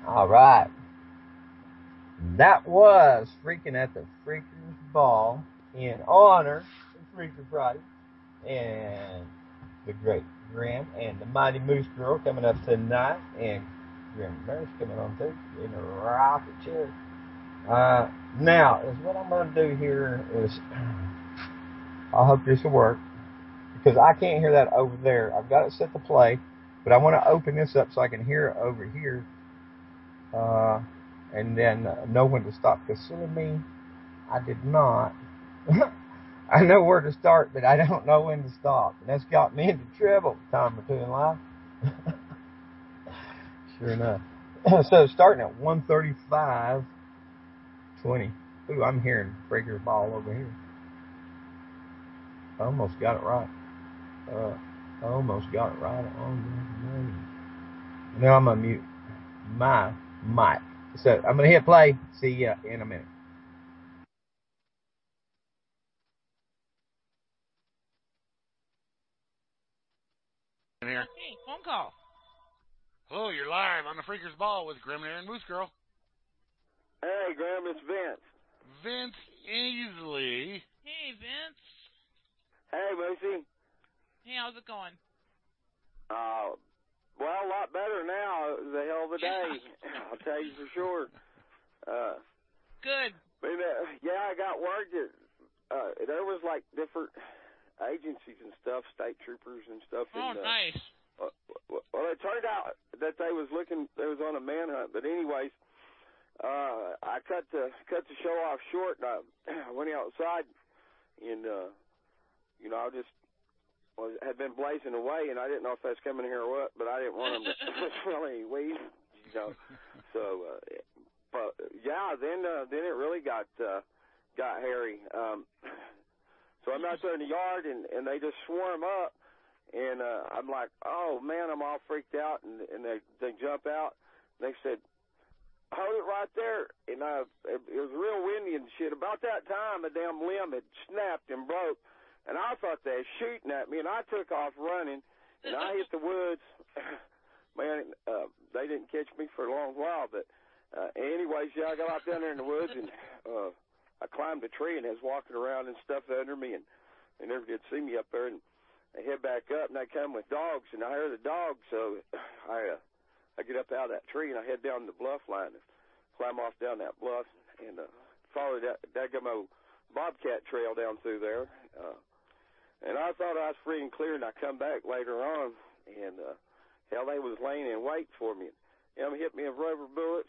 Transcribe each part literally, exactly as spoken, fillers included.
All right. That was Freaking at the Freakers Ball in honor of Freaker Friday and the great Grim and the Mighty Moose Girl coming up tonight, and Grim Nurse coming on too in a rocket chair. Uh, now, is what I'm going to do here is, I hope this will work, because I can't hear that over there. I've got it set to play, but I want to open this up so I can hear it over here, uh, and then know when to stop. Because silly me, I did not. I know where to start, but I don't know when to stop. And that's got me into trouble time or two in life. Sure enough. So starting at one thirty-five twenty. Ooh, I'm hearing Freaker's Ball over here. I almost got it right. Uh, I almost got it right on the money. Now I'm going to mute my mic. So I'm going to hit play. See ya in a minute. Here. Hey, phone call. Hello, you're live on the Freaker's Ball with Grim and Moose Girl. Hey, Graham, it's Vince. Vince Easley. Hey, Vince. Hey, Moosey. Hey, how's it going? Uh, well, a lot better now. It was a hell of a day. I'll tell you for sure. Uh, Good. But, uh, yeah, I got word that uh, there was like different agencies and stuff, state troopers and stuff. Oh, and, uh, nice. Uh, well, it turned out that they was looking, they was on a manhunt. But anyways, uh, I cut the cut the show off short, and I went outside, and uh, you know, I just was had been blazing away, and I didn't know if that's coming here or what, but I didn't want them to smell any weed, you know. So, uh, but yeah, then uh, then it really got uh, got hairy. Um, so I'm out there in the yard, and, and they just swarm up, and uh, I'm like, oh man, I'm all freaked out, and and they they jump out, and they said, hold it right there, and uh, it, it was real windy and shit. About that time, a damn limb had snapped and broke. And I thought they were shooting at me, and I took off running, and I hit the woods. Man, uh, they didn't catch me for a long while, but uh, anyways, yeah, I got out down there in the woods, and uh, I climbed a tree, and I was walking around and stuff under me, and they never did see me up there. And I head back up, and they come with dogs, and I hear the dogs, so I uh, I get up out of that tree, and I head down the bluff line and climb off down that bluff and uh, follow that Dagamo Bobcat trail down through there. Uh, And I thought I was free and clear, and I come back later on, and uh, hell, they was laying in wait for me. And them hit me with rubber bullets.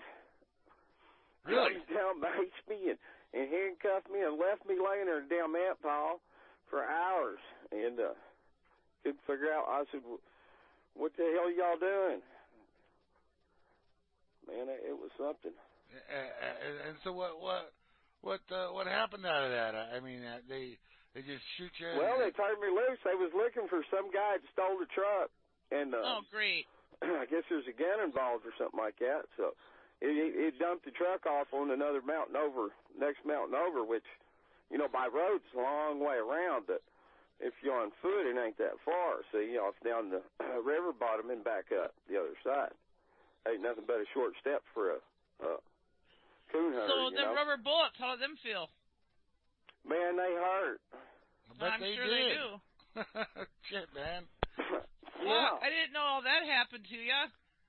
Really? Cut me down, maced me, and, and handcuffed me, and left me laying there in a damn ant pile for hours. And uh, couldn't figure out. I said, what the hell y'all doing? Man, it, it was something. Uh, and so what? What? What? Uh, what happened out of that? I mean, uh, they. They just shoot you? Well, they turned me loose. They was looking for some guy that stole the truck. And uh, oh, great. I guess there's a gun involved or something like that. So it, it, it dumped the truck off on another mountain over, next mountain over, which, you know, by road it's a long way around. But if you're on foot, it ain't that far. So, you know, it's down the uh, river bottom and back up the other side. Ain't nothing but a short step for a uh, coon hunter. So you the know? rubber bullets, how did them feel? Man, they hurt. But I'm they sure did. they do. Shit, man. Yeah. Well, I didn't know all that happened to you.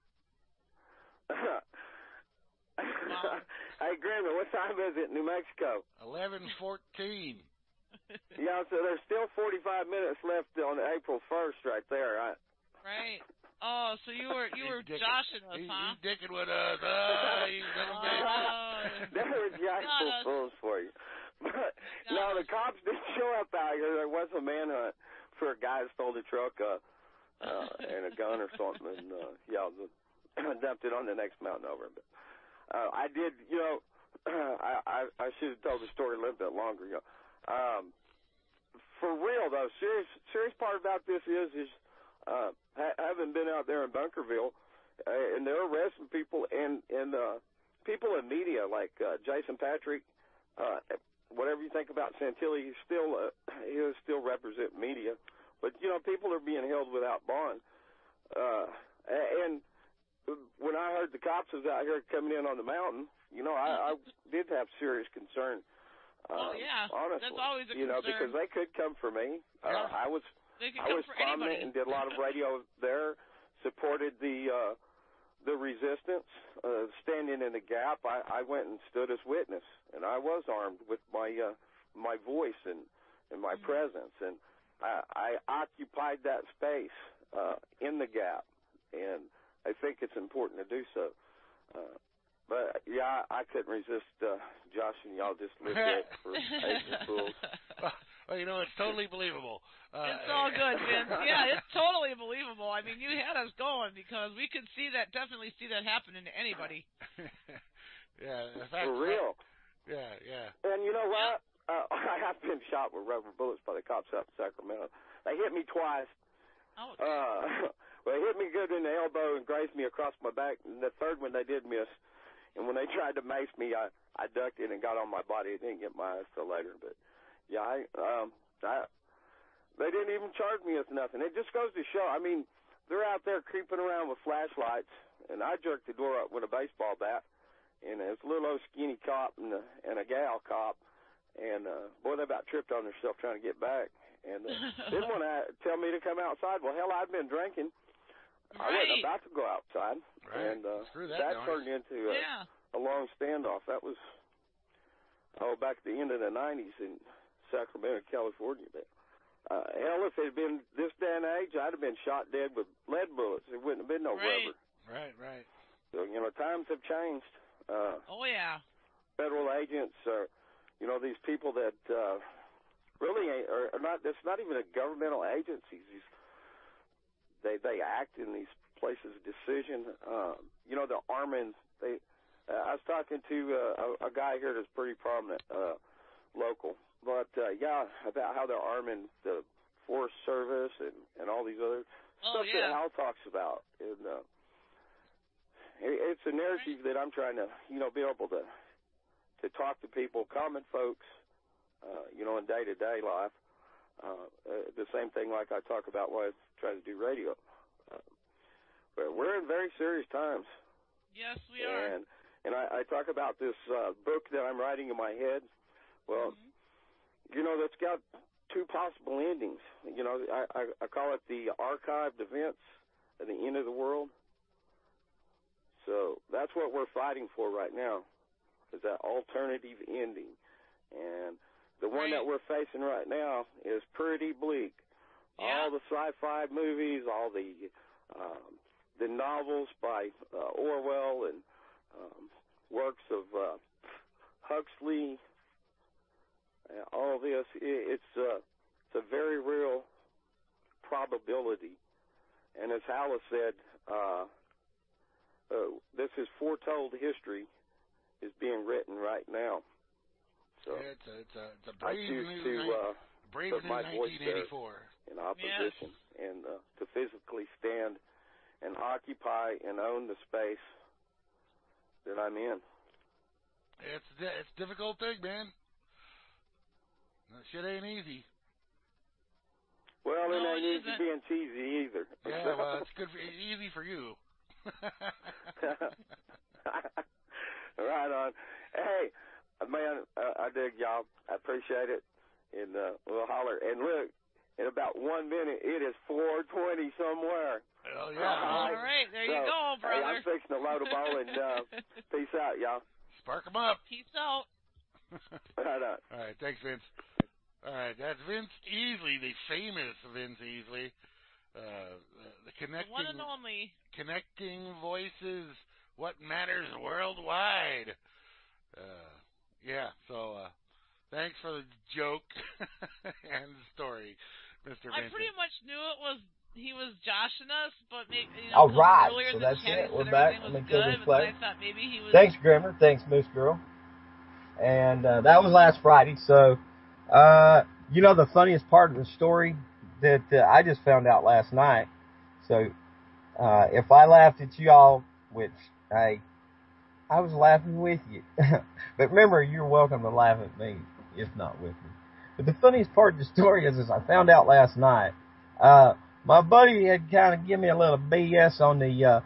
Wow. Hey, Grandma, what time is it in New Mexico? eleven fourteen. Yeah, so there's still forty-five minutes left on April first right there. Right? Right. Oh, so you were you were Dicking. joshing us, He, huh? He's dicking with us. Oh, you son of a bitch. Oh, There were got April us. Fools for you. But, Got no, the us. cops didn't show up out here. There was a manhunt for a guy that stole the truck uh, uh, and a gun or something. And, uh, yeah, the, dumped it on the next mountain over. But uh, I did, you know, I, I, I should have told the story a little bit longer ago. Um, for real, though, serious serious part about this is, is uh, ha- having been out there in Bunkerville, uh, and they're arresting people, and, and uh, people in media like uh, Jason Patrick, uh, whatever you think about Santilli, he's still uh, he is still represent media, but you know people are being held without bond, uh, and when I heard the cops was out here coming in on the mountain, you know, I, I did have serious concern. Oh, Um, yeah. honestly, That's always a you know, concern. because they could come for me. Uh, Yeah. I was They can I come was for prominent anybody. and did a lot of radio there. Supported the uh, the resistance, uh, standing in the gap. I, I went and stood as witness, and I was armed with my uh, my voice and, and my Mhm. presence, and I, I occupied that space uh, in the gap, and I think it's important to do so. Uh, but yeah, I, I couldn't resist uh, Josh and y'all just lived it for April Fools. Well, well, you know, it's totally believable. Uh, It's all good, Vince. Yeah, it's totally believable. I mean, you had us going because we could see that, definitely see that happening to anybody. Yeah, in fact, For real. Yeah, yeah. And you know what? Uh, I have been shot with rubber bullets by the cops out in Sacramento. They hit me twice. Oh, Uh, well, they hit me good in the elbow and grazed me across my back. And the third one they did miss. And when they tried to mace me, I, I ducked in and got on my body. I didn't get my eyes till later. But, yeah, I, um, I, they didn't even charge me with nothing. It just goes to show, I mean, they're out there creeping around with flashlights. And I jerked the door up with a baseball bat. And it's a little old skinny cop and a, and a gal cop. And, uh, boy, they about tripped on themselves trying to get back. And uh, didn't want to tell me to come outside. Well, hell, I'd been drinking. I wasn't right. about to go outside. Right. And uh, Screw that that noise. turned into a, Yeah. a long standoff. That was, oh, back at the end of the nineties in Sacramento, California. But, uh, hell, if it had been this day and age, I'd have been shot dead with lead bullets. There wouldn't have been no Right. rubber. Right, right. So, you know, times have changed. Uh, Oh, yeah. federal agents are, you know, these people that uh, really ain't, are, are not, it's not even a governmental agencies. These, they they act in these places of decision. Um, you know, they're arming. They, uh, I was talking to uh, a, a guy here that's pretty prominent, uh, local. But, uh, yeah, about how they're arming the Forest Service and, and all these other Oh, stuff yeah. that Hal talks about. And uh, it, it's a narrative that I'm trying to, you know, be able to to talk to people, common folks, uh, you know, in day-to-day life. Uh, uh, the same thing like I talk about when I try to do radio. Uh, but we're in very serious times. Yes, we are. And and I, I talk about this uh, book that I'm writing in my head. Well, Mhm. you know, that's got two possible endings. You know, I, I, I call it the archived events at the end of the world. So that's what we're fighting for right now, is that alternative ending. And the one Right. that we're facing right now is pretty bleak. Yeah. All the sci-fi movies, all the um, the novels by uh, Orwell and um, works of uh, Huxley, uh, all this, it, it's, uh, it's a very real probability. And as Hal said, uh, uh, this is foretold history is being written right now. So Yeah, it's a, it's a, it's a I brave choose new, to ni- uh, brave put new my voice nineteen there. eighty-four. in opposition and uh, to physically stand and occupy and own the space that I'm in. It's di- it's a difficult thing, man. That shit ain't easy. Well, No, it ain't it easy isn't. being cheesy either. Yeah, well, it's good for easy for you. Right on. Hey, man, uh, I dig y'all. I appreciate it. And uh, we'll holler. And look, in about one minute, it is four twenty somewhere. Oh yeah. All right, there you So, go, Hey, I'm brother. fixing to load a ball and uh, peace out, y'all. Spark 'em up. Peace out. Right on. All right, thanks, Vince. All right, that's Vince Easley, the famous Vince Easley, uh, the The connecting, one and only. connecting voices, what matters worldwide. Uh, yeah, so uh, thanks for the joke and the story, Mister I Vincent. pretty much knew it was he was joshing us, but maybe you All know, 'cause right, earlier so in the that's chat he it. We're said back. everything Let me was kill good, this but then play. I thought maybe he was. Thanks, Grimmer. Thanks, Moose Girl. And uh, that was last Friday. So, uh, you know, the funniest part of the story that uh, I just found out last night. So, uh, if I laughed at y'all, which I, I was laughing with you. But remember, you're welcome to laugh at me, if not with me. But the funniest part of the story is, is I found out last night. Uh, my buddy had kind of given me a little B S on the uh,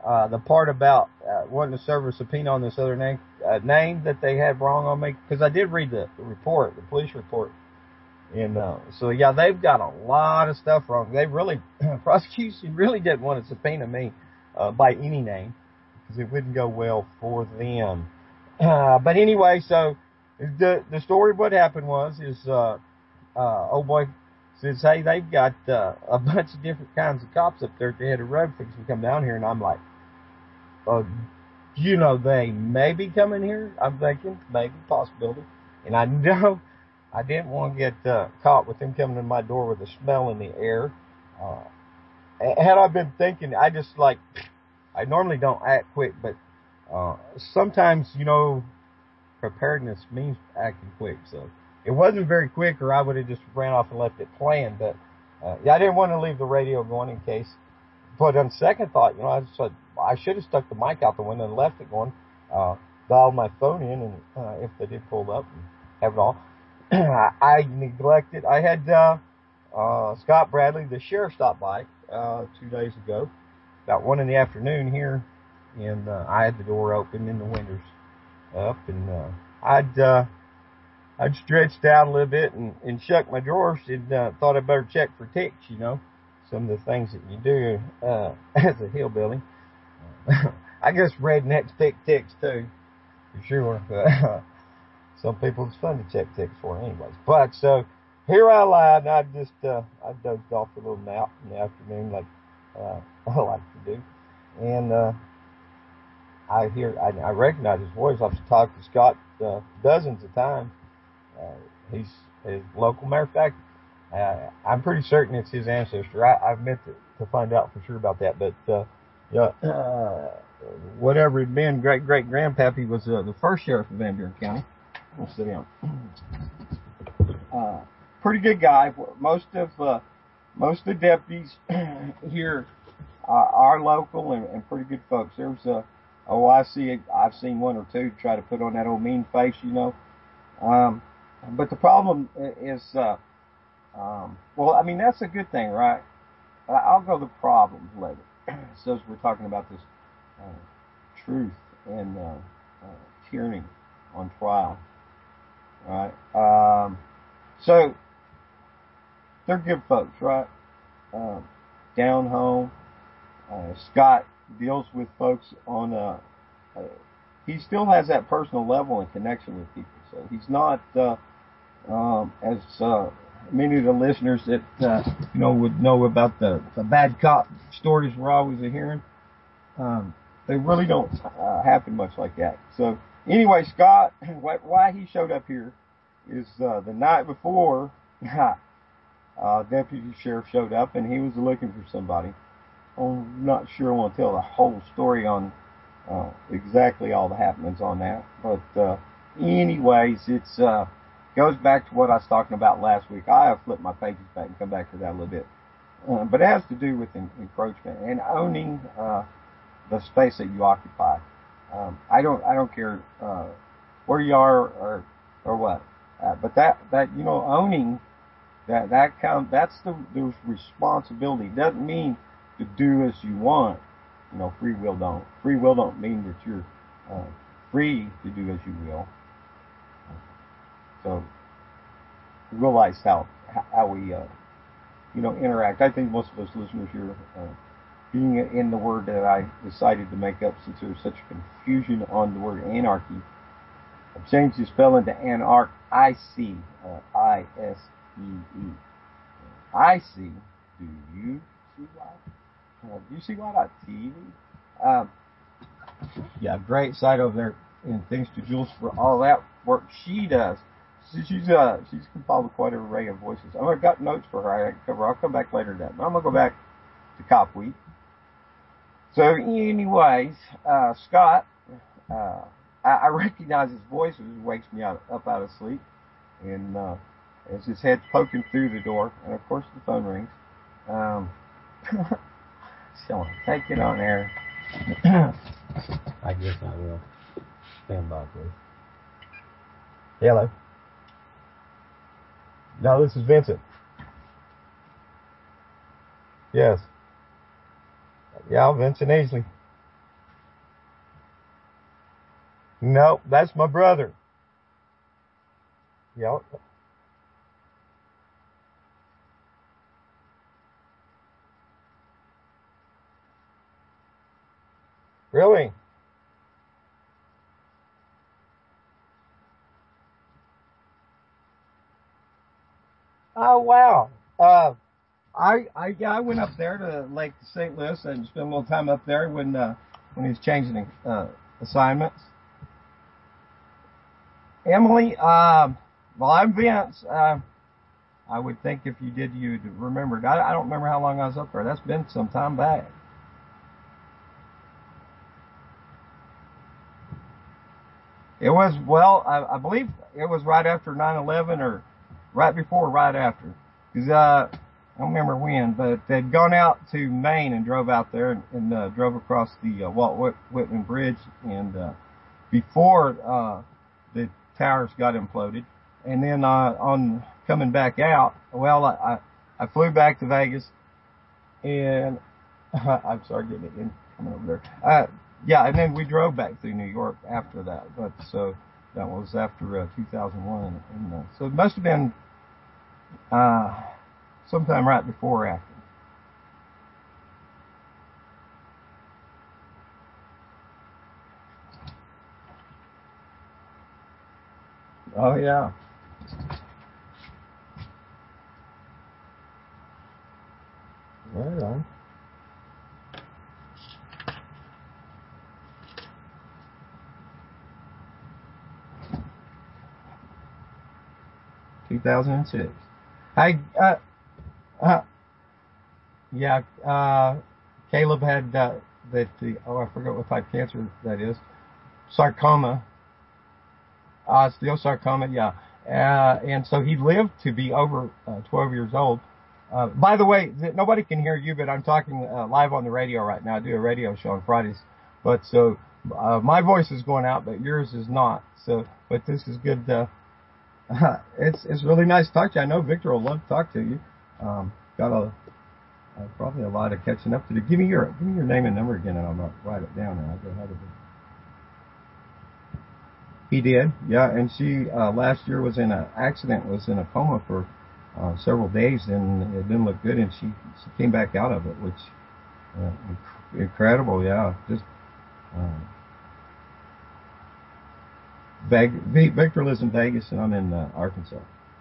uh, the part about uh, wanting to serve a subpoena on this other name uh, name that they had wrong on me, because I did read the, the report, the police report, and uh, so yeah, they've got a lot of stuff wrong. They really, prosecution really didn't want to subpoena me uh, by any name because it wouldn't go well for them. Uh, but anyway, so the the story of what happened was is uh, uh, old boy says, hey, they've got uh, a bunch of different kinds of cops up there at the head of the road fixing to come down here, and I'm like, uh, you know, they may be coming here. I'm thinking maybe possibility, and I know I didn't want to get uh, caught with them coming to my door with a smell in the air. Uh, had I been thinking, I just like, I normally don't act quick, but uh, sometimes, you know, preparedness means acting quick. So it wasn't very quick, or I would have just ran off and left it playing. But uh, yeah, I didn't want to leave the radio going in case. But on second thought, you know, I just said I should have stuck the mic out the window and left it going, uh, dialed my phone in, and uh, if they did pull up and have it all. I neglected. I had uh, uh, Scott Bradley, the sheriff, stop by uh, two days ago, about one in the afternoon here, and uh, I had the door open and the windows up, and uh, I'd uh, I'd stretched out a little bit and, and shucked my drawers, and uh, thought I'd better check for ticks, you know, some of the things that you do uh, as a hillbilly. I guess rednecks pick ticks too, for sure. Some people, it's fun to check ticks for anyways. But so here I lie, and I just uh, I dozed off a little nap in the afternoon, like uh, I like to do, and uh, I hear I, I recognize his voice. I've talked to Scott uh, dozens of times. Uh, he's his local. Matter of fact, uh, I'm pretty certain it's his ancestor. I, I've meant to, to find out for sure about that, but uh, yeah, uh, whatever it had been, great great grandpappy was uh, the first sheriff of Van Buren County. We'll sit down. Uh, pretty good guy. Most of uh, most of the deputies here uh, are local and, and pretty good folks. There's a oh I see I've seen one or two try to put on that old mean face, you know. Um, but the problem is, uh, um, well, I mean that's a good thing, right? I'll go to the problems later. So as we're talking about this uh, truth and uh, uh, tyranny on trial. Right. Um, so they're good folks, right? Um, down home. Uh, Scott deals with folks on a, uh, he still has that personal level and connection with people. So he's not, uh, um, as, uh, many of the listeners that, uh, you know, would know about the, the bad cop stories we're always hearing. Um, they really don't, uh, happen much like that. So, anyway, Scott, why he showed up here is uh, the night before, uh, Deputy Sheriff showed up, and he was looking for somebody. I'm not sure I want to tell the whole story on uh, exactly all the happenings on that, but uh, anyways, it's uh, goes back to what I was talking about last week. I have flipped my pages back and come back to that a little bit, uh, but it has to do with en- encroachment and owning uh, the space that you occupy. Um, I don't, I don't care, uh, where you are or, or what, uh, but that, that, you know, owning that, that count, that's the, the responsibility. It doesn't mean to do as you want. You know, free will don't, free will don't mean that you're, uh, free to do as you will. So, realize how, how we, uh, you know, interact. I think most of us listeners here, uh, being in the word that I decided to make up since there's such confusion on the word anarchy, I've changed the spelling to anarch, I C, uh, I S E E. I see. Do you see why? Uh, do you see why on T V? Um, yeah, great site over there, and thanks to Jules for all that work she does. She, she's uh, she's compiled quite an array of voices. I've got notes for her I can cover. I'll come back later to that. But I'm going to go back to Cop Week. So, anyways, uh, Scott, uh, I, I recognize his voice. It wakes me out, up out of sleep. And uh, as his head's poking through the door, and of course the phone rings. Um, so, take it on air. I guess I will. Stand by, please. Hello. No, this is Vincent. Yes. Yeah, Vincent Easley. No, that's my brother. Yep. Really? Oh, wow. Uh, I, I, yeah, I went up there to Lake Saint Louis and spent a little time up there when, uh, when he was changing, uh, assignments. Emily, um, well, I'm Vince. Uh, I would think if you did, you'd remember. I, I don't remember how long I was up there. That's been some time back. It was, well, I, I believe it was right after nine eleven or right before or right after. Because uh, I don't remember when, but they'd gone out to Maine and drove out there and, and uh, drove across the uh, Walt Whit- Whitman Bridge. And uh, before uh, the towers got imploded. And then uh, on coming back out, well, I, I flew back to Vegas. And uh, I'm sorry, getting it in, coming over there. Uh, Yeah, and then we drove back through New York after that. But so that was after uh, two thousand one, and uh, so it must have been uh, sometime right before or after. Oh yeah. Right on. two thousand six. I, uh, uh, yeah, uh, Caleb had, uh, that, the, oh, I forgot what type of cancer that is. Sarcoma. Uh, osteosarcoma, yeah. Uh, and so he lived to be over, uh, twelve years old. Uh, by the way, th- nobody can hear you, but I'm talking, uh, live on the radio right now. I do a radio show on Fridays. But so, uh, my voice is going out, but yours is not. So, but this is good, uh, Uh, it's it's really nice to talk to you. I know Victor will love to talk to you. Um, got a uh, probably a lot of catching up to do. Give me your give me your name and number again, and I'll write it down, and I'll go ahead of it. He did, yeah. And she uh, last year was in an accident, was in a coma for uh, several days, and it didn't look good. And she she came back out of it, which uh, inc- incredible, yeah. Just. Uh, Veg- Victor lives in Vegas, and I'm in uh, Arkansas.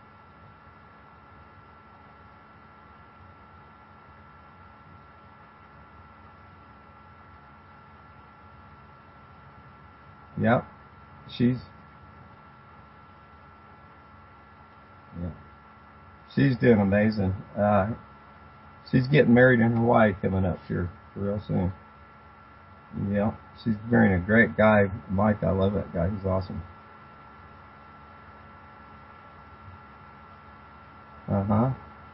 Yeah, she's yeah, she's doing amazing. Uh, she's getting married in Hawaii coming up here real soon. Yeah, she's marrying a great guy, Mike. I love that guy. He's awesome. Uh huh.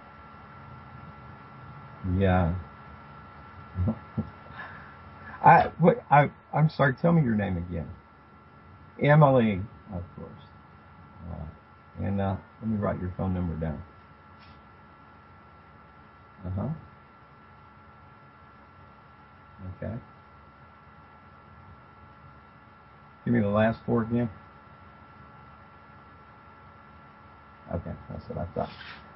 Yeah. I, what, I, I'm sorry, tell me your name again. Emily, of course. Uh, and uh, let me write your phone number down. Uh huh. Okay. Give me the last four again. Okay, that's what I thought.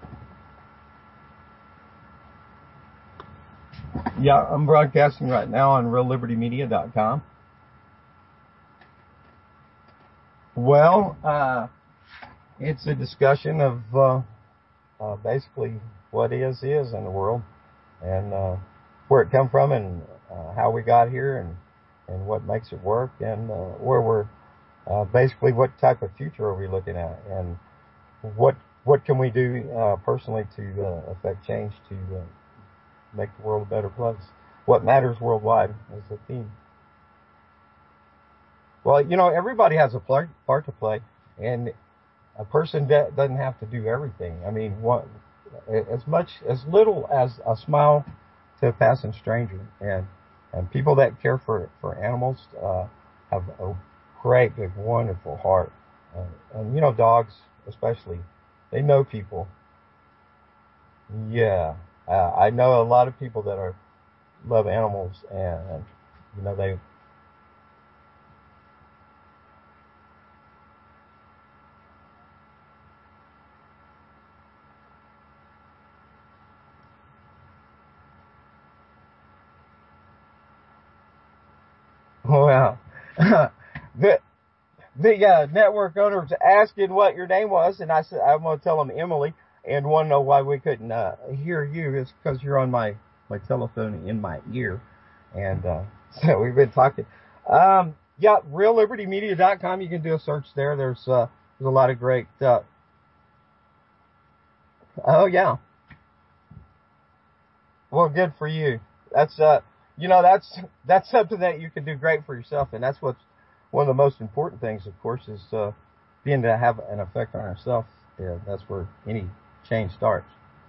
Yeah, I'm broadcasting right now on real liberty media dot com. Well, uh, it's a discussion of uh, uh, basically what is is in the world, and uh, where it come from, and uh, how we got here, and and what makes it work, and uh, where we're uh, basically what type of future are we looking at, and what what can we do uh, personally to uh, affect change to uh, make the world a better place. What matters worldwide is the theme. Well, you know, everybody has a part to play, and a person doesn't have to do everything. I mean, what, as much, as little as a smile to a passing stranger, and and people that care for for animals uh, have a great, big, wonderful heart, uh, and you know, dogs especially, they know people. Yeah, uh, I know a lot of people that are love animals, and you know they. Well, the the uh, network owner was asking what your name was, and I said I'm going to tell them Emily, and want to know why we couldn't uh, hear you is because you're on my my telephone in my ear, and uh, so we've been talking. Um, yeah, real liberty media dot com. You can do a search there. There's uh, there's a lot of great. Uh, oh yeah. Well, good for you. That's uh, you know, that's that's something that you can do great for yourself, and that's what's one of the most important things, of course, is uh, being to have an effect on ourselves. Yeah, that's where any change starts.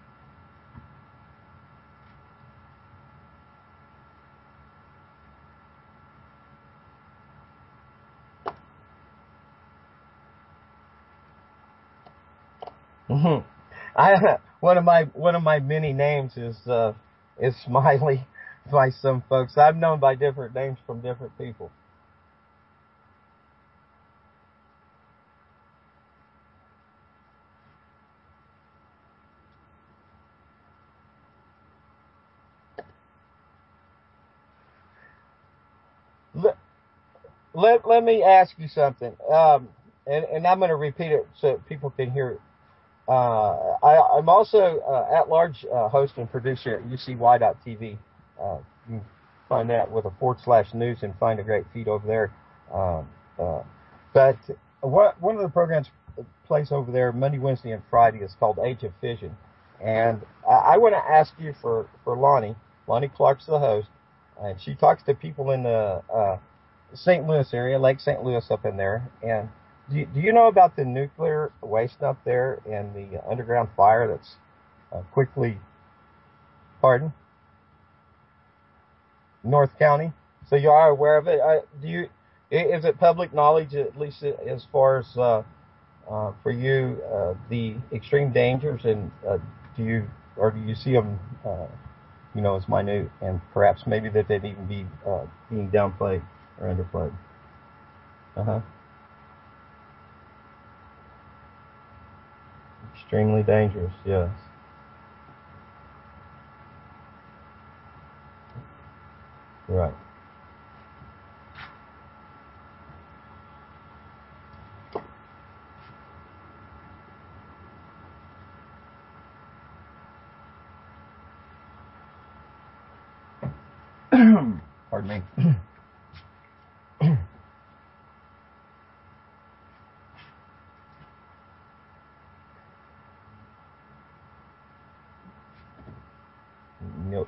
Mm-hmm. I one of my one of my many names is uh, is Smiley by some folks. I'm known by different names from different people. Let let, let me ask you something, um, and and I'm going to repeat it so people can hear it. Uh, I, I'm also uh, at-large uh, host and producer at U C Y dot T V. Uh, you can find that with a forward slash news and find a great feed over there. Um, uh, but what, one of the programs plays over there Monday, Wednesday, and Friday is called Age of Fission. And I, I want to ask you for, for Lonnie. Lonnie Clark's the host, and she talks to people in the uh, Saint Louis area, Lake Saint Louis up in there, and Do you, do you know about the nuclear waste up there and the underground fire that's uh, quickly, pardon? North County? So you are aware of it? Uh, do you, is it public knowledge, at least as far as uh, uh, for you, uh, the extreme dangers, and uh, do you, or do you see them, uh, you know, as minute, and perhaps maybe that they'd even be uh, being downplayed or underplayed? Uh-huh. Extremely dangerous, yes. Right. Pardon me. Nope.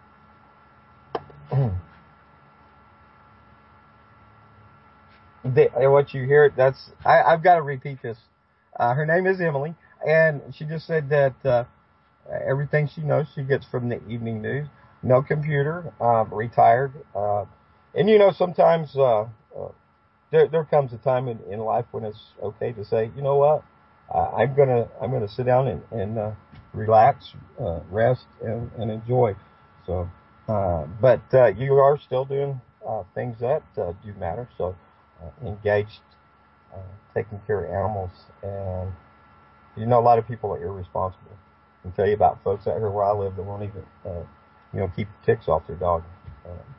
They, what you hear, that's, I, I've got to repeat this. Uh, her name is Emily, and she just said that uh, everything she knows she gets from the evening news. No computer, um, retired. Uh, and, you know, sometimes uh, uh, there, there comes a time in, in life when it's okay to say, you know what, uh, I'm going to I'm gonna sit down and, and uh, relax, uh, rest, and, and enjoy. So, uh, but uh, you are still doing uh, things that uh, do matter. So, uh, engaged, uh, taking care of animals, and you know a lot of people are irresponsible. I can tell you about folks out here where I live that won't even, uh, you know, keep ticks off their dog. Um,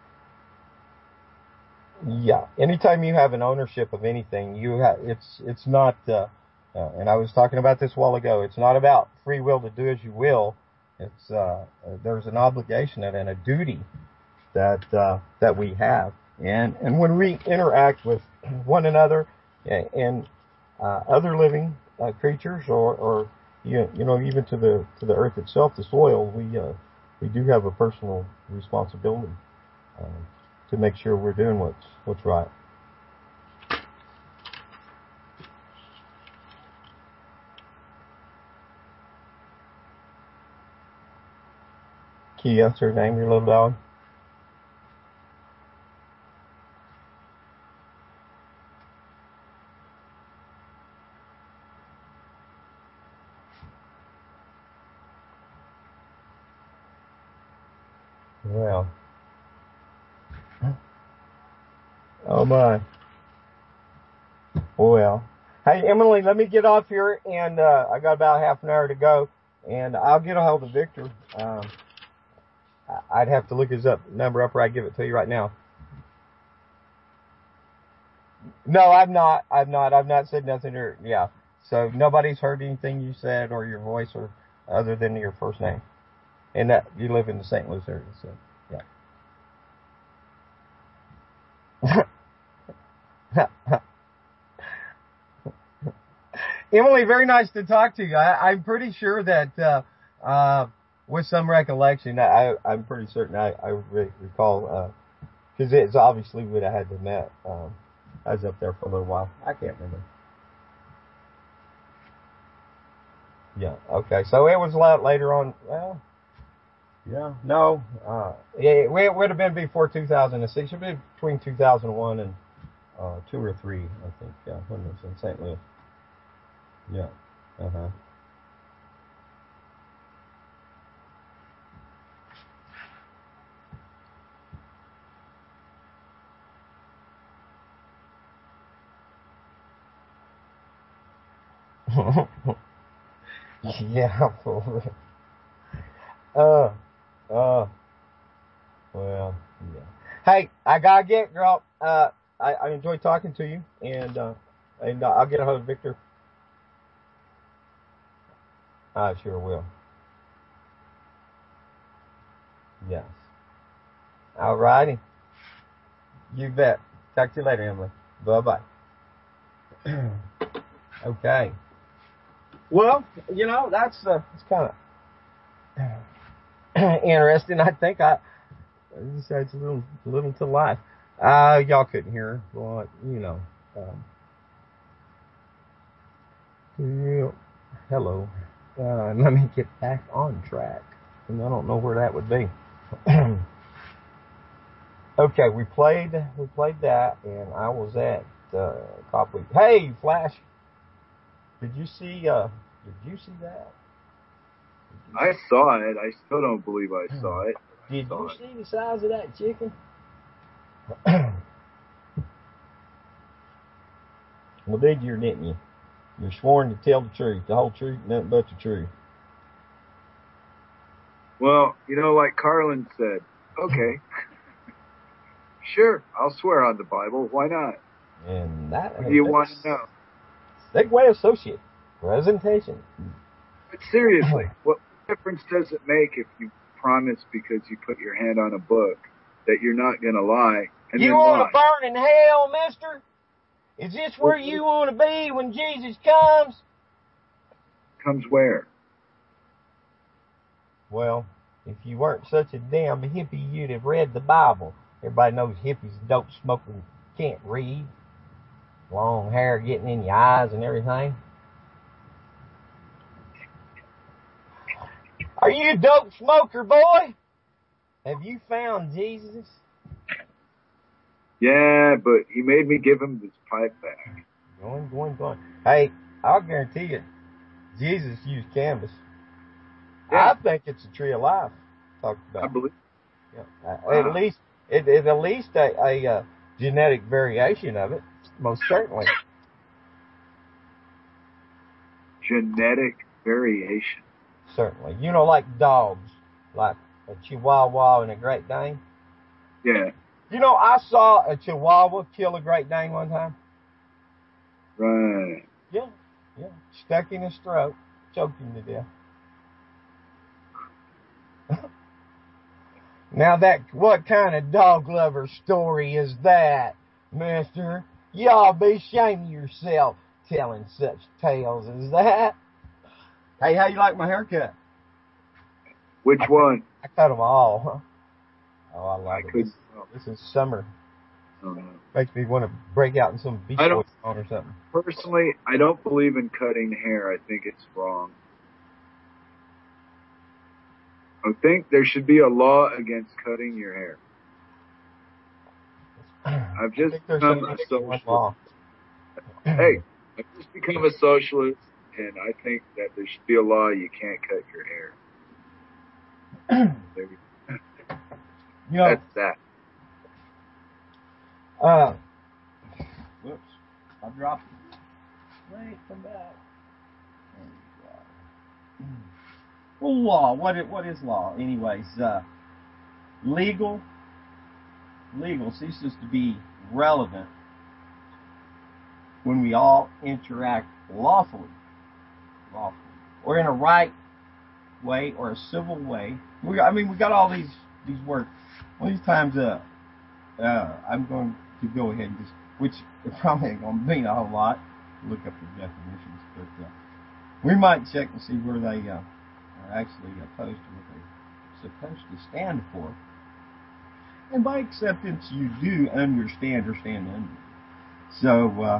yeah, anytime you have an ownership of anything, you have it's it's not. Uh, uh, and I was talking about this a while ago. It's not about free will to do as you will. It's uh, there's an obligation and a duty that uh, that we have, and and when we interact with one another and, and uh, other living uh, creatures, or, or you, you know even to the to the earth itself, the soil, we uh, we do have a personal responsibility uh, to make sure we're doing what's what's right. Kia, that's her name, your little dog. Well, oh my. Well, hey Emily, let me get off here, and uh, I got about half an hour to go, and I'll get a hold of Victor. Um, I'd have to look his up number up, or I give it to you right now. No, I've not. I've not. I've not said nothing. Or yeah. So nobody's heard anything you said or your voice or other than your first name, and that you live in the Saint Louis area. So yeah. Emily, very nice to talk to you. I, I'm pretty sure that uh, uh, with some recollection, I, I'm pretty certain I, I re- recall because uh, it's obviously when I had to met. Um, I was up there for a little while. I can't remember. Yeah. Okay. So it was a lot later on. Well, yeah. No. Uh, it, it would have been before two thousand six. It would be between two thousand one and uh, two or three, I think. Yeah, when it was in Saint Louis. Yeah. Uh huh. Yeah. For real. Uh. Uh. Well. Yeah. Hey, I gotta get, girl. Uh, I, I enjoyed talking to you, and uh, and uh, I'll get a hold of Victor. I sure will. Yes. All righty. You bet. Talk to you later, Emily. Bye-bye. Okay. Well, you know, that's uh, it's kind of interesting. I think I it's a little, little to life. Uh, y'all couldn't hear her. Well, you know. Um, yeah. Hello. Uh, let me get back on track. And I don't know where that would be. Okay, we played we played that, and I was at uh, Copley. Hey, Flash, did you see? Uh, did you see that? You I see saw it. I still don't believe I saw it. Did saw you it. see the size of that chicken? Well, did you or didn't you? You're sworn to tell the truth, the whole truth, nothing but the truth. Well, you know, like Carlin said, okay. Sure, I'll swear on the Bible. Why not? And that. What do you want to know? Segway Associate presentation. But seriously, what difference does it make if you promise because you put your hand on a book that you're not going to lie? And you then want to lie? burn in hell, mister? Is this where you want to be when Jesus comes? Comes where? Well, if you weren't such a damn hippie, you'd have read the Bible. Everybody knows hippies don't smoke and can't read. Long hair getting in your eyes and everything. Are you a dope smoker, boy? Have you found Jesus? Yeah, but he made me give him this pipe back. Going, going, going. Hey, I'll guarantee you, Jesus used canvas. Yeah. I think it's a tree of life. Talked about. I believe. Yeah. Uh, Wow. At least, it, it at least a, a uh, genetic variation of it. Most certainly. Genetic variation. Certainly. You know, like dogs, like a Chihuahua and a Great Dane. Yeah. You know, I saw a Chihuahua kill a Great Dane one time. Right. Yeah, yeah. Stuck in his throat, choked him to death. Now that, what kind of dog lover story is that, mister? Y'all be ashamed of yourself telling such tales as that. Hey, how you like my haircut? Which I one? Cut, I cut them all. Oh, I love I it. couldn't This, tell. this is summer. Uh, Makes me want to break out in some Beach Boys song or something. Personally, I don't believe in cutting hair. I think it's wrong. I think there should be a law against cutting your hair. I've just become a socialist. Hey, I've just become a socialist, and I think that there should be a law you can't cut your hair. You know, That's that. Uh, whoops, I dropped it. Wait, come back. Well, law. What is, what is law? Anyways, uh, legal. Legal ceases to be relevant when we all interact lawfully, lawfully, or in a right way or a civil way. We, I mean, we got all these these words. One of these times, uh, uh, I'm going to go ahead and just, which it probably ain't going to mean a whole lot. Look up the definitions, but uh, we might check and see where they uh, are actually opposed to what they're supposed to stand for. And by acceptance, you do understand or stand under. So uh,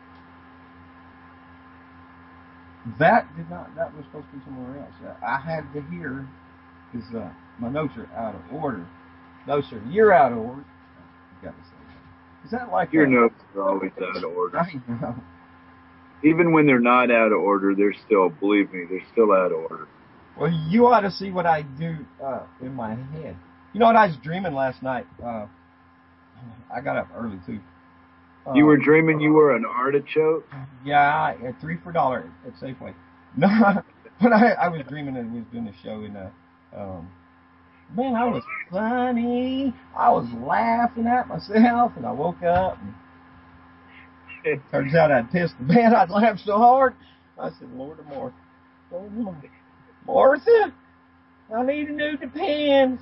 that did not. That was supposed to be somewhere else. I had to hear because uh, my notes are out of order. No, sir, you're out of order. You got to say that. Is that like your a, notes are always out of order? I know. Even when they're not out of order, they're still, believe me, they're still out of order. Well, you ought to see what I do uh, in my head. You know what I was dreaming last night? Uh, I got up early, too. Uh, you were dreaming you were an artichoke? Yeah, at three for a dollar at Safeway. No, but I, I was dreaming that I was doing a show in a... Um, man, I was funny. I was laughing at myself, and I woke up, and it turns out I'd pissed the bed. I'd laughed so hard. I said, Lord of Martha. Lord of Martha. Martha, I need a new Depends.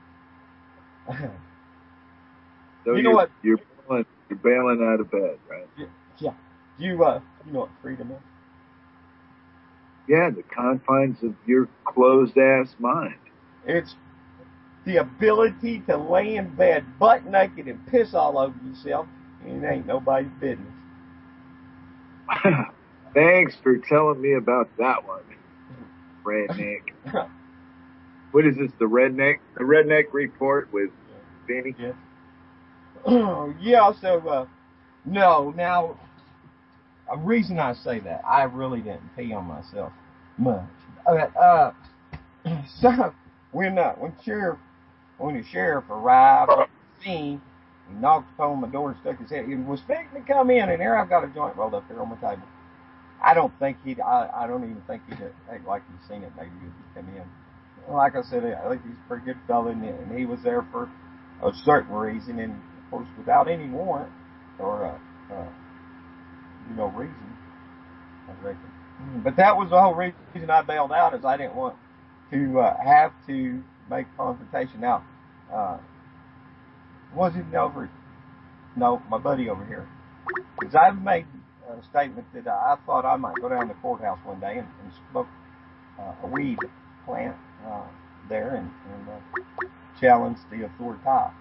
So you know what? You're bailing, you're bailing out of bed, right? Yeah. yeah. You, uh, you know what freedom is? Yeah, the confines of your closed-ass mind. It's the ability to lay in bed butt naked and piss all over yourself, and it ain't nobody's business. Thanks for telling me about that one, redneck. What is this, the redneck, the redneck report with Benny? Yeah. yeah. So, uh, no. Now, a reason I say that, I really didn't pee on myself much. Uh, uh so when uh, when sheriff when the sheriff arrived on the scene, he knocked upon my door and stuck his head. He was expecting to come in, and there I've got a joint rolled up here on my table. I don't think he'd. I, I don't even think he'd act like he'd seen it. Maybe he'd come in. Like I said, I think he's a pretty good fella, and, and he was there for a certain reason, and of course, without any warrant or uh, uh, you know reason, I reckon. But that was the whole reason I bailed out, is I didn't want to uh, have to make confrontation. Now, uh, was it over? No, my buddy over here, because I've made a statement that I thought I might go down to the courthouse one day and, and smoke uh, a weed plant uh, there and, and uh, challenge the authority.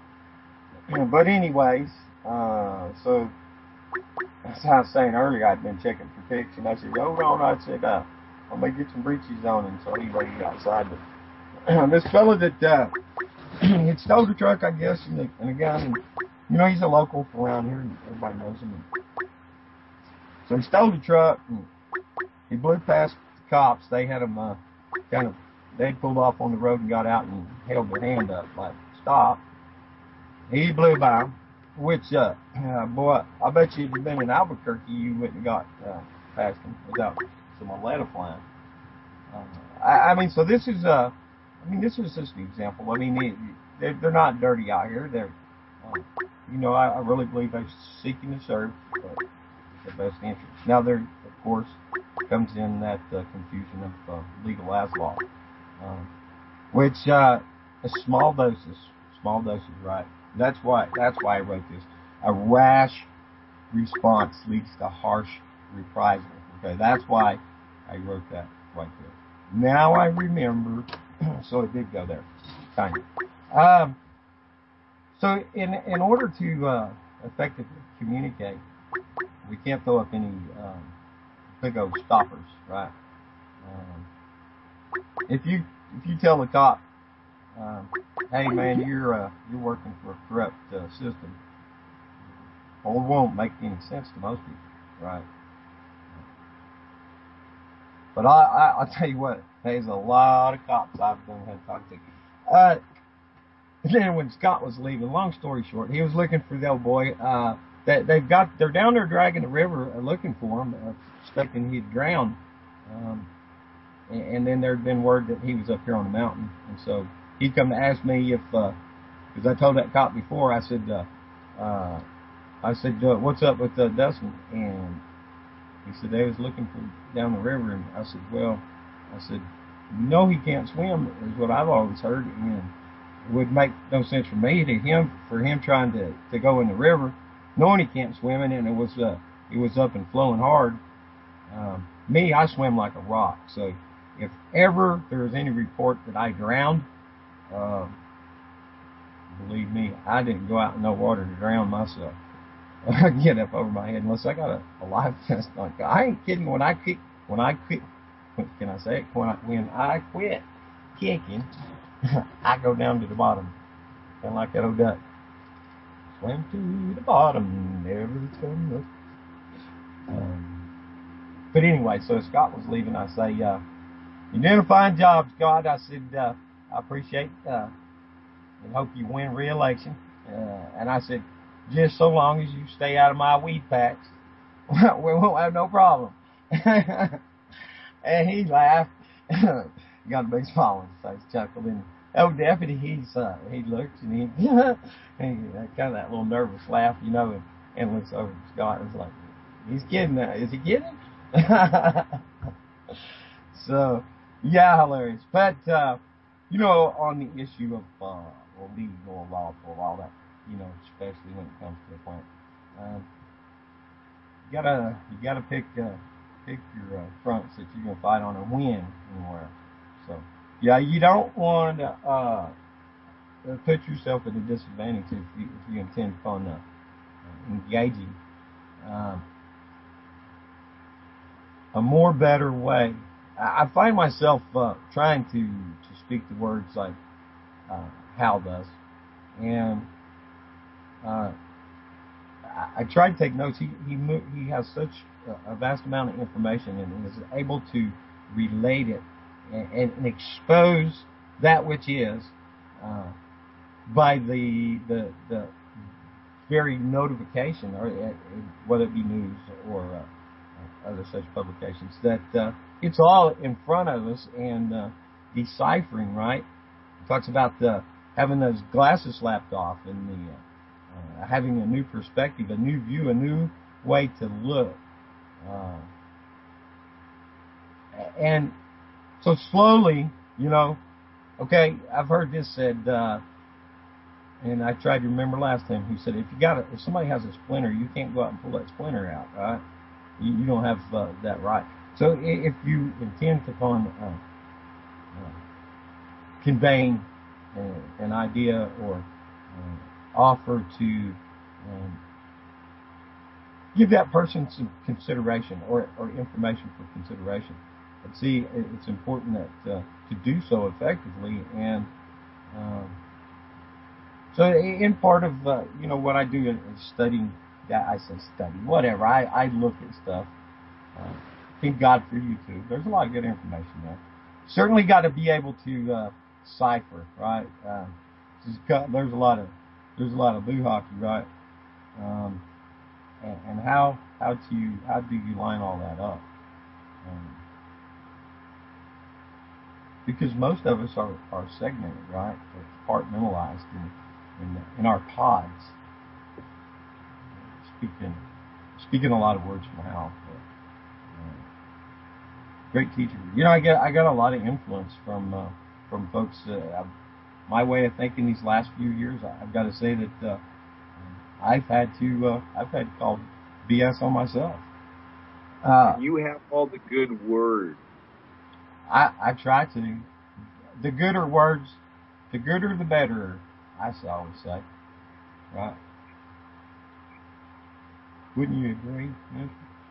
But anyways, uh, so as I was saying earlier, I'd been checking for pics, and I said, hold on, I said, uh, I'm going to get some breeches on, and so he waited outside. But this fella that uh, had stole the truck, I guess, and a, and a gun, and, you know, he's a local from around here, and everybody knows him. And so he stole the truck, and he blew past the cops. They had him uh, kind of, they pulled off on the road and got out and held their hand up, like, stop. He blew by him, which, uh, uh, boy, I bet you if you'd been in Albuquerque, you wouldn't have got uh, past him without some lead flying. Uh, I, I mean, so this is, uh, I mean, this is just an example. I mean, they, they're, they're not dirty out here. They're, uh, you know, I, I really believe they're seeking to serve uh, the best interest. Now, there, of course, comes in that uh, confusion of uh, legal as law, um, which uh, a small doses, small doses, right? That's why. That's why I wrote this. A rash response leads to harsh reprisal. Okay, that's why I wrote that right there. Now I remember. So it did go there, kind of. Um, so in in order to uh, effectively communicate, we can't throw up any um, big old stoppers, right? Um, if you if you tell the cop, um, hey man, you're uh, you're working for a corrupt uh, system, well, it won't make any sense to most people, right? But I, I I'll tell you what, there's a lot of cops I've done had to talk to. Uh, then when Scott was leaving, long story short, he was looking for the old boy. Uh, they they've got they're down there dragging the river, uh, looking for him, uh, expecting he'd drown. Um, and, and then there'd been word that he was up here on the mountain, and so he come to ask me if, because uh, I told that cop before, I said, uh, uh, I said, uh, what's up with uh, Dustin? And He said they was looking for down the river, and I said, well, I said, no, he can't swim, is what I've always heard, and it would make no sense for me to him for him trying to, to go in the river, knowing he can't swim, and it was uh, it was up and flowing hard. Um, me, I swim like a rock, so if ever there is any report that I drowned, uh, believe me, I didn't go out in no water to drown myself. I get up over my head unless I got a, a life vest on. I ain't kidding. When I quit, when I quit, can I say it? When I, when I quit kicking, I go down to the bottom, kind of like that old duck. Swim to the bottom, never come up. Um, but anyway, so Scott was leaving. I say, uh, "You're doing a fine job, Scott." I said, uh, "I appreciate uh, and hope you win re-election." Uh, and I said, just so long as you stay out of my weed packs, we won't have no problem. And he laughed. He got a big smile on his face, chuckled. And oh, deputy, he's uh, he looks and he, he kind of that little nervous laugh, you know, and, and looks over at Scott and is like, he's kidding. Uh, is he kidding? So, yeah, hilarious. But, uh, you know, on the issue of uh, legal, lawful, all that, you know, especially when it comes to the plant, um, you gotta you gotta pick uh, pick your uh, fronts that you're gonna fight on and win anywhere. So, yeah, you don't want to uh, put yourself at a disadvantage if you if you intend upon uh, engaging. Um, a more better way. I find myself uh, trying to, to speak the words like uh, Hal does, and uh, I, I try to take notes. He he he has such a vast amount of information and is able to relate it and, and expose that which is uh, by the the the very notification, or uh, whether it be news or uh, other such publications, that uh, it's all in front of us and uh, deciphering, right? It talks about uh, having those glasses slapped off and the uh, uh, having a new perspective, a new view, a new way to look. Uh, and so slowly, you know, okay, I've heard this said, uh, and I tried to remember last time, who said, if you got a, if somebody has a splinter, you can't go out and pull that splinter out, right? You, you don't have uh, that right. So if you intend upon uh, uh, conveying uh, an idea or uh, offer to um, give that person some consideration or, or information for consideration, but see, it's important that uh, to do so effectively. And um, so in part of uh, you know what I do is studying. Yeah, I say study, whatever. I, I look at stuff. Uh, thank God for YouTube. There's a lot of good information there. Certainly got to be able to uh, cipher, right? Uh, there's a lot of there's a lot of boo hockey, right? Um, and, and how how do you how do you line all that up? Um, because most of us are, are segmented, right? Or compartmentalized in in, in our pods. Speaking, speaking a lot of words from Hal. But, uh, great teacher. You know, I get I got a lot of influence from uh, from folks. Uh, I've, my way of thinking these last few years, I've got to say that uh, I've had to uh, I've had to call B S on myself. Uh, you have all the good words. I I try to. The gooder words, the gooder the better. I always say, right? Wouldn't you agree, mister?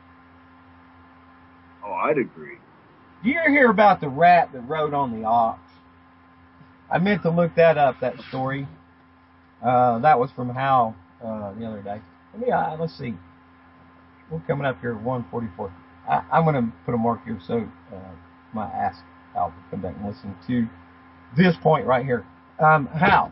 Oh, I'd agree. Do you ever hear about the rat that rode on the ox? I meant to look that up, that story. Uh, that was from Hal uh, the other day. Let me, uh, let's see. We're coming up here at one forty-four. I, I'm going to put a mark here so uh, my ask Hal to come back and listen to this point right here. Um, Hal.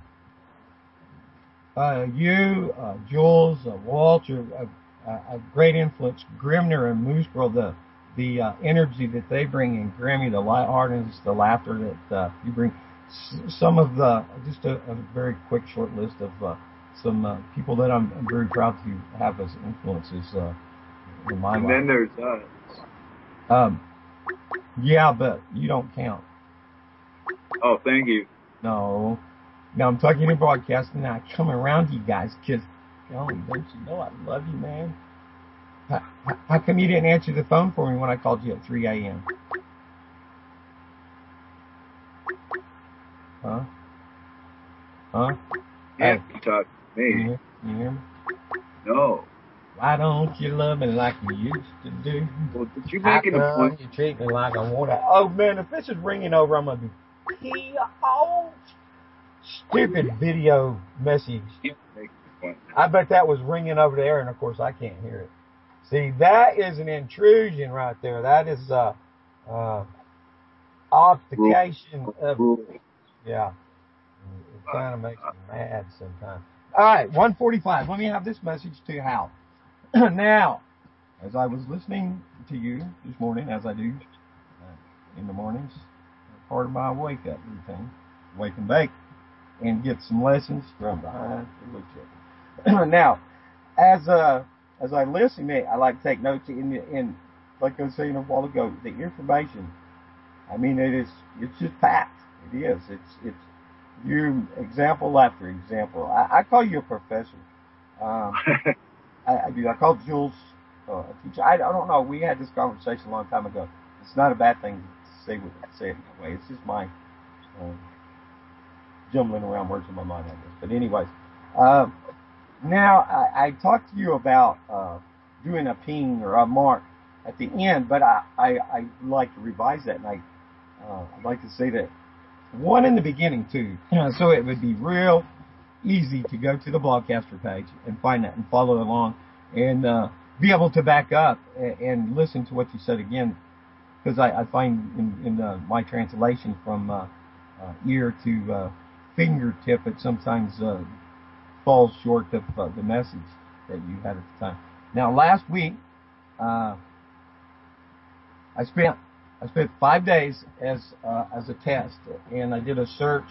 Uh, you, uh, Jules, uh, Walter, uh, uh, a great influence. Grimner and Moose Girl, the the uh, energy that they bring in, Grammy, the lightheartedness, the laughter that uh, you bring. S- some of the, just a, a very quick short list of uh, some uh, people that I'm, I'm very proud to have as influences. Uh, in my and life. then there's us. Um, yeah, but you don't count. Oh, thank you. No. Now I'm talking in broadcasting and I come around you guys because, golly, don't you know I love you, man? How, how come you didn't answer the phone for me when I called you at three a.m.? Huh? Huh? Yeah, Hey, you talk to can you, me. hear- can you hear me? No. Why don't you love me like you used to do? Well, did you How make an come appointment? you treat me like I want to? Oh man, if this is ringing over, I'm gonna be pee off. Stupid video message. Make an appointment. I bet that was ringing over there, and of course I can't hear it. See, that is an intrusion right there. That is uh, uh, obfuscation of, Rule. yeah. It kind of makes me mad sometimes. All right, one forty-five. Let me have this message to Hal. Now, as I was listening to you this morning, as I do uh, in the mornings, part of my wake-up routine, wake and bake, and get some lessons from behind the woodchip. Now, as uh, as I listen, I like to take notes in, in, like I was saying a while ago, the information. I mean, it is, it's just packed. It is. It's, it's, you, example after example. I, I call you a professor. Um, I, I do. I call Jules uh, a teacher. I, I don't know. We had this conversation a long time ago. It's not a bad thing to say, say it that way. It's just my um, jumbling around words in my mind, I guess. But anyways, um, now I, I talked to you about uh, doing a ping or a mark at the end, but I, I, I like to revise that, and I, uh, I'd like to say that one in the beginning too, so it would be real easy to go to the Blogcaster page and find that and follow along and uh, be able to back up and, and listen to what you said again, because I, I find in, in uh, my translation from uh, uh, ear to uh, fingertip, it sometimes uh, falls short of uh, the message that you had at the time. Now, last week, uh, I spent I spent five days as uh, as a test, and I did a search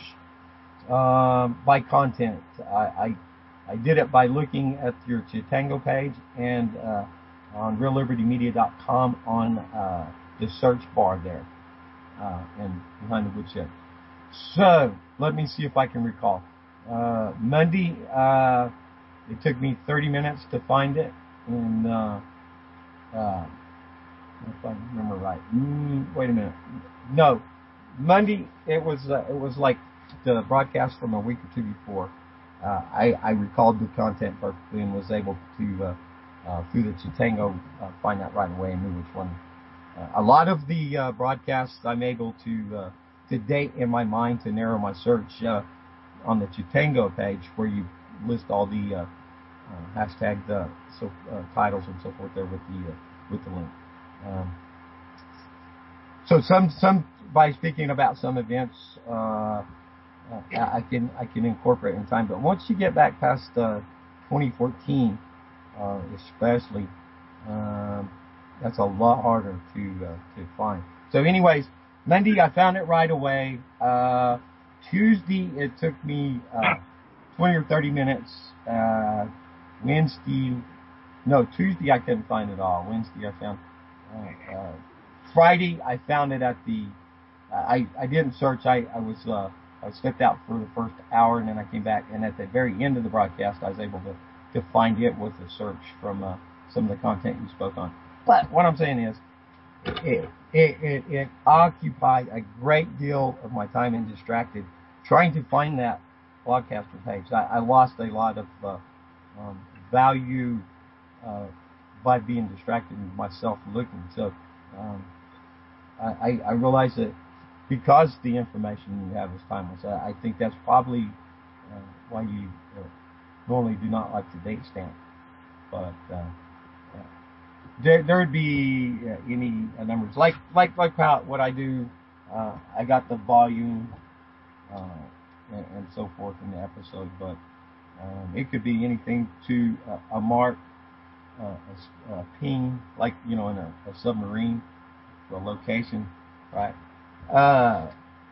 um, by content. I, I I did it by looking at your Chitango page and uh, on real liberty media dot com on uh, the search bar there uh, and behind the woodshed. So let me see if I can recall. Uh, Monday, uh, it took me thirty minutes to find it, and uh, uh, if I remember right. Mm, wait a minute. No, Monday it was uh, it was like the broadcast from a week or two before. Uh, I, I recalled the content perfectly and was able to uh, uh, through the Chitango uh, find that right away and knew which one. Uh, a lot of the uh, broadcasts I'm able to uh, to date in my mind to narrow my search uh, on the Chitango page where you list all the uh, uh, hashtag the so uh, titles and so forth there with the uh, with the link. Um, so some some by speaking about some events, uh, uh, I can I can incorporate in time. But once you get back past uh, twenty fourteen, uh, especially, um, that's a lot harder to uh, to find. So, anyways, Monday I found it right away. Uh, Tuesday it took me uh, twenty or thirty minutes. Uh, Wednesday, no, Tuesday I couldn't find it all. Wednesday I found. Uh, uh, Friday, I found it at the. Uh, I I didn't search. I I was uh, I stepped out for the first hour and then I came back. And at the very end of the broadcast, I was able to, to find it with a search from uh, some of the content you spoke on. But what I'm saying is, it it it, it occupied a great deal of my time and distracted trying to find that Blogcaster page. I, I lost a lot of uh, um, value. Uh, by being distracted and myself looking. So um, I, I realize that because the information you have is timeless, I, I think that's probably uh, why you uh, normally do not like to date stamp. But uh, uh, there there would be uh, any uh, numbers like like like how, what I do. Uh, I got the volume uh, and, and so forth in the episode, but um, it could be anything to uh, a mark. Uh, a, a ping, like, you know, in a, a submarine for a location, right? Uh,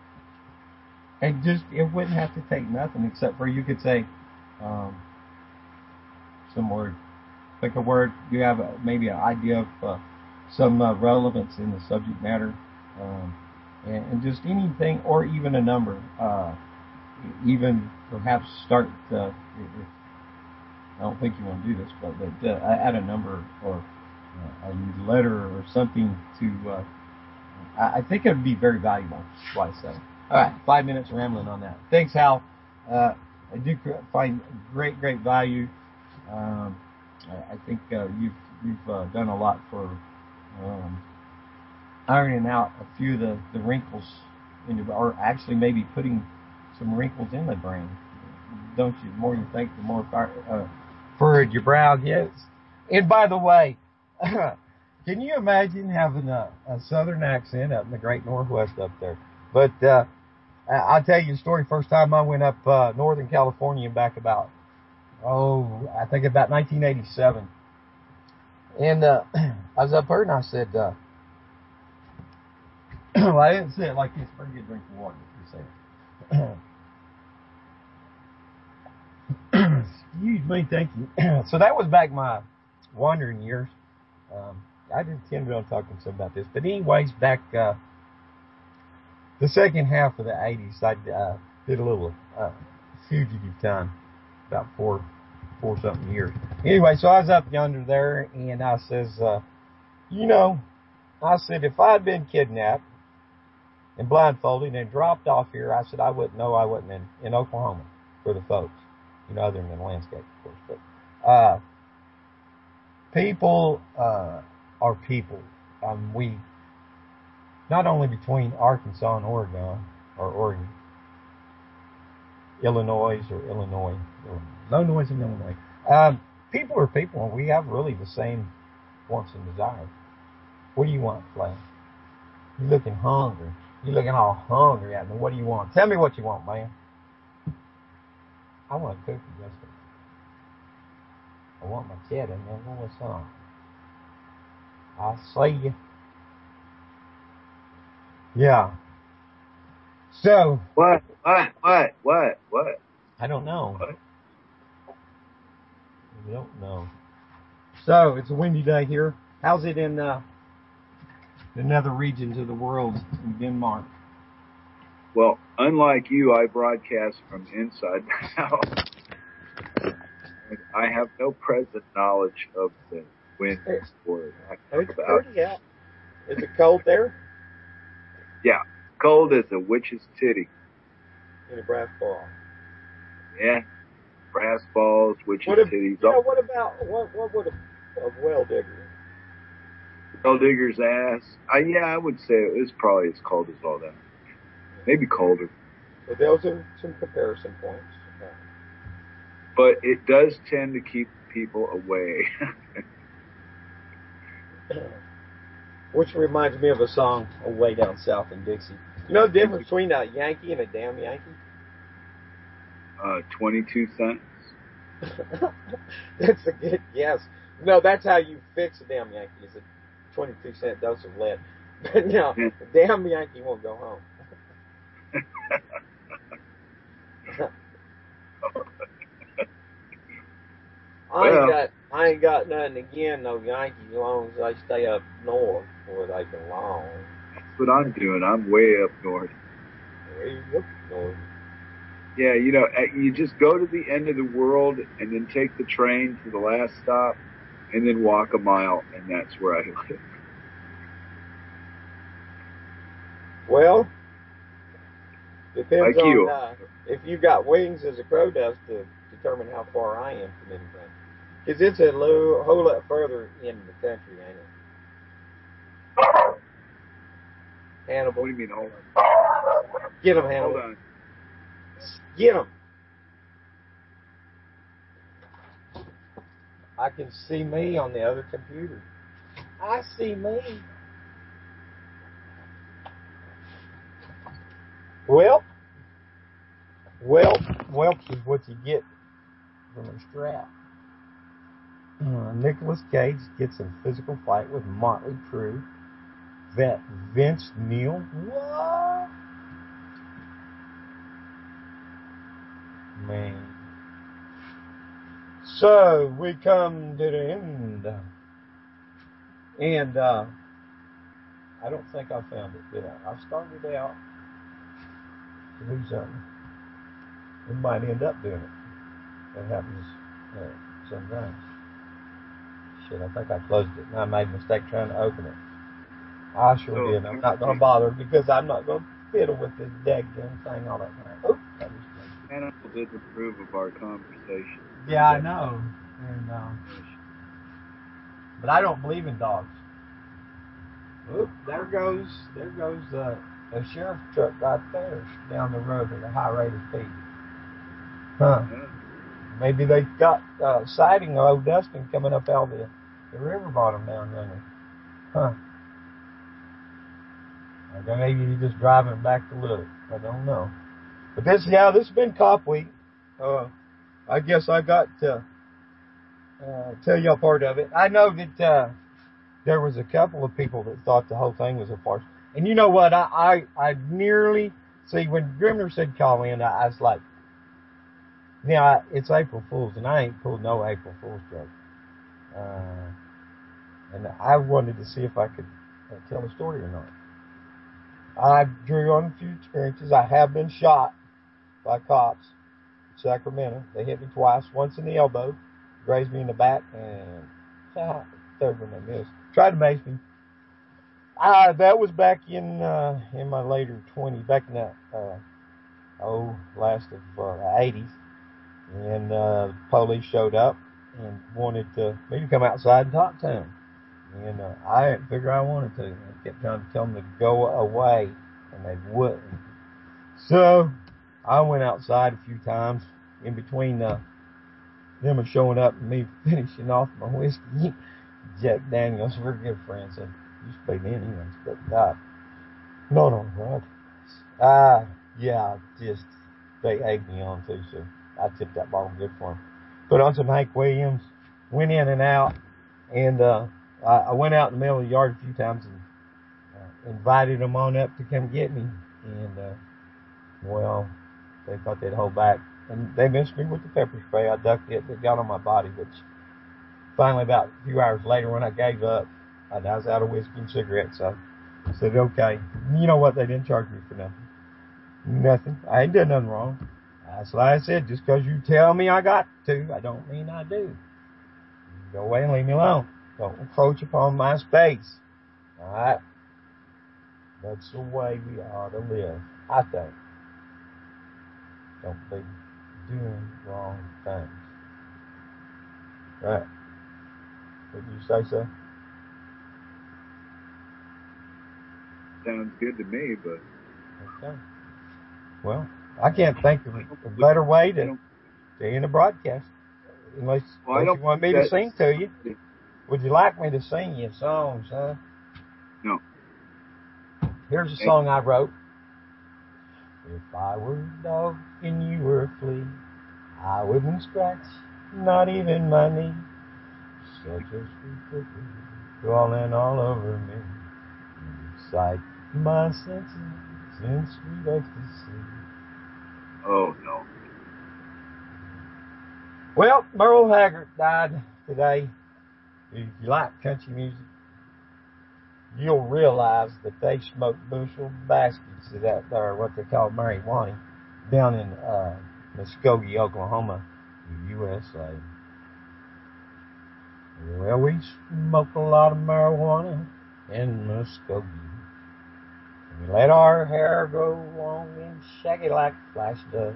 and just, it wouldn't have to take nothing except for you could say um, some word, think a word, you have a, maybe an idea of uh, some uh, relevance in the subject matter, um, and, and just anything, or even a number, uh, even perhaps start, uh, if, I don't think you want to do this, but, but uh, add a number or uh, a letter or something to, uh, I, I think it would be very valuable, that's what I say. All right, five minutes rambling on that. Thanks, Hal. Uh, I do find great, great value. Um, I think uh, you've you've uh, done a lot for um, ironing out a few of the, the wrinkles, in the, or actually maybe putting some wrinkles in the brain. Don't you? The more you think, the more fire, uh, furrowed your brow gets. And by the way, can you imagine having a, a southern accent up in the great Northwest up there? But uh, I'll tell you the story. First time I went up uh, Northern California back about, oh, I think about nineteen eighty-seven. And uh, I was up there and I said, uh, well, I didn't say it like this. Pretty good drink of water. You say it. Excuse me, thank you. So that was back my wandering years. Um, I didn't intend on talking some about this. But anyways, back uh, the second half of the eighties, I uh, did a little uh, fugitive time, about four, four something years. Anyway, so I was up yonder there, and I says, uh, you know, I said, if I'd been kidnapped and blindfolded and dropped off here, I said, I wouldn't know I wasn't in, in Oklahoma for the folks, you know, other than the landscape, of course. But uh, people uh, are people. Um, we, not only between Arkansas and Oregon, or Oregon, Illinois or Illinois, no noise in Illinois. Um, people are people, and we have really the same wants and desires. What do you want, Flash? You're looking hungry. You're looking all hungry at me. What do you want? Tell me what you want, man. I want a cookie, that's it. I want my cheddar, man. What's on? I'll see you. Yeah. So. What? What? What? What? What? I don't know. What? I don't know. So, it's a windy day here. How's it in uh, the nether regions of the world in Denmark? Well, unlike you, I broadcast from inside the house. I have no present knowledge of the wind or I talk It's about. pretty out. Is it cold there? Yeah, cold as a witch's titty. In a brass ball. Yeah, brass balls, witch's What if, titties. you know, what about, what, what would a, a well digger? Well digger's ass. I, yeah, I would say it was probably as cold as all that. Maybe colder. So those are some comparison points. But it does tend to keep people away. Which reminds me of a song way down south in Dixie. You know the difference between a Yankee and a damn Yankee? Uh, twenty-two cents. That's a good guess. No, that's how you fix a damn Yankee, is a twenty-two cent dose of lead. But no, Yeah. a damn Yankee won't go home. I ain't Well. got I ain't got nothing again, no Yankees, as long as they stay up north where they belong. That's what I'm doing. I'm way up north. Way up north. Yeah, you know, uh, you just go to the end of the world and then take the train to the last stop and then walk a mile, and that's where I live. Well, depends Like on you. uh, if you got wings as a crow does to determine how far I am from anything. Because it's a lo- whole lot further in the country, ain't it? Hannibal. What do you mean, hold on? Get him, Hannibal. Hold on. Get him. I can see me on the other computer. I see me. Well, well, whelps is what you get from a strap. Uh, Nicolas Cage gets in physical fight with Motley Crue. Vet Vince Neil. What? Man. So we come to the end. And uh, I don't think I found it, did I? I started out to do something. We might end up doing it. That happens uh, sometimes. Shit, I think I closed it and I made a mistake trying to open it. I sure So, did. I'm not going to bother because I'm not going to fiddle with this daggone thing all that time. Oops, that was close. Animal didn't approve of our conversation. Yeah, I know. And, uh, but I don't believe in dogs. Oop, there goes, there goes uh, a sheriff truck right there down the road at a high rate of speed. Huh. Yeah. Maybe they got uh, sighting of old Dustin coming up out of the, the river bottom down there. Huh. Okay, maybe he's just driving back to look. I don't know. But this, yeah, this has been Cop Week. Uh, I guess I got to uh, tell y'all part of it. I know that uh, there was a couple of people that thought the whole thing was a farce. And you know what? I, I, I nearly, see, when Grimner said call in, I, I was like, yeah, it's April Fool's, and I ain't pulled no April Fool's joke. Uh, and I wanted to see if I could uh, tell a story or not. I drew on a few experiences. I have been shot by cops in Sacramento. They hit me twice, once in the elbow, grazed me in the back, and ah, third one they missed. Tried to mace me. Ah, that was back in uh, in my later twenties, back in the uh, oh last of uh, eighties, and uh, the police showed up and wanted to, me to come outside and talk to them. And uh, I didn't figure I wanted to. I kept trying to tell them to go away, and they wouldn't. So I went outside a few times in between uh, them showing up and me finishing off my whiskey. Jack Daniels, we're good friends, and used to be me anyways, but uh, no, no, right? Ah, uh, yeah, just they egged me on too, so I tipped that bottle good for them. Put on some Hank Williams, went in and out, and uh, I, I went out in the middle of the yard a few times and uh, invited them on up to come get me, and uh, well, they thought they'd hold back, and they missed me with the pepper spray. I ducked it, it got on my body, which finally about a few hours later when I gave up, I was out of whiskey and cigarettes, so I said, okay. You know what? They didn't charge me for nothing. Nothing. I ain't done nothing wrong. That's why I said, just because you tell me I got to, I don't mean I do. Go away and leave me alone. Don't encroach upon my space. All right? That's the way we ought to live, I think. Don't be doing wrong things. Right? Would you say so? Sounds good to me, but... Okay. Well, I can't think of a better way to, to end a broadcast. Unless, well, unless you want me to sing to you. Yeah. Would you like me to sing you a song, son? No. Here's a song I wrote. If I were a dog and you were a flea, I wouldn't scratch, not even my knee. Such a sweet cookie, crawling all over me. You excite my senses in sweet ecstasy. Oh, no. Well, Merle Haggard died today. If you like country music, you'll realize that they smoke bushel baskets of that, or what they call marijuana, down in uh, Muskogee, Oklahoma, U S A. Well, we smoke a lot of marijuana in Muskogee. We let our hair grow long and shaggy like Flash does.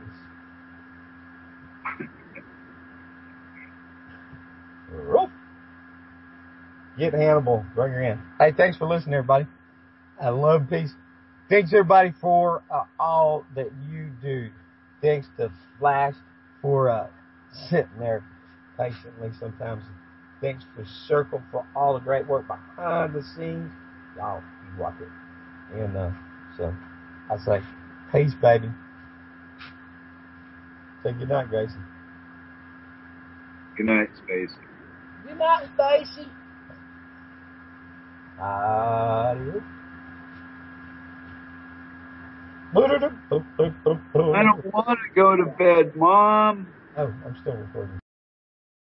Roof. Get Hannibal, bring her in. Hey, thanks for listening, everybody. I love and peace. Thanks, everybody, for uh, all that you do. Thanks to Flash for uh, sitting there patiently sometimes. Thanks for Circle for all the great work behind the scenes. Y'all, you rock it. And uh, so I say, peace, baby. Say good night, Grayson. Good night, Spacey. Good night, Spacey. Adios. I I don't want to go to bed, Mom. Oh, I'm still recording.